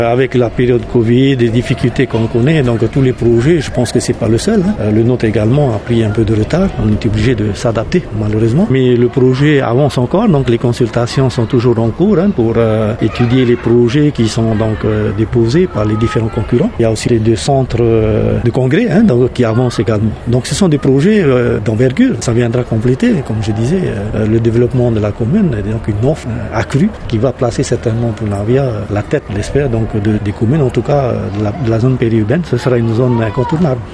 Avec la période Covid, les difficultés qu'on connaît, donc tous les projets, je pense que c'est pas le seul. Le nôtre également a pris un peu de retard. On est obligé de s'adapter, malheureusement. Mais le projet avance encore, donc les consultations sont toujours en cours pour étudier les projets qui sont donc déposés par les différents concurrents. Il y a aussi les 2 centres de congrès donc, qui avancent également. Donc ce sont des projets d'envergure. Ça viendra compléter, comme je disais, le développement de la commune, et donc une offre accrue qui va placer certainement pour Navia la tête, j'espère, donc des communes, en tout cas de la zone périurbaine. Ce sera une zone incontournable.